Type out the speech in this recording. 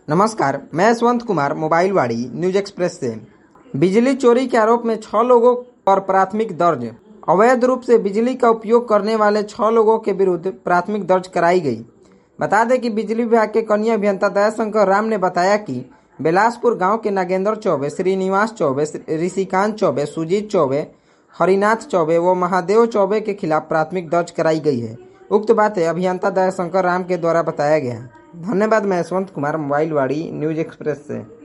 नमस्कार, मैं Yashwant Kumar mobile Vaani news express से। बिजली चोरी के आरोप में 6 लोगों पर प्राथमिक दर्ज। अवैध रूप से बिजली का उपयोग करने वाले 6 लोगों के विरुद्ध प्राथमिक दर्ज कराई गई। बता दें कि बिजली विभाग के कनीय अभियंता दयाशंकर राम ने बताया कि बेलासपुर गांव के नागेंद्र चौबे, श्रीनिवास चौबे, ऋषिकांत चौबे, सुजीत चौबे, हरिनाथ चौबे व महादेव चौबे के खिलाफ प्राथमिक दर्ज कराई गई है। उक्त बातें अभियंता दयाशंकर राम के द्वारा बताया गया है। धन्यवाद। मैं Yashwant Kumar mobile Vaani news express से।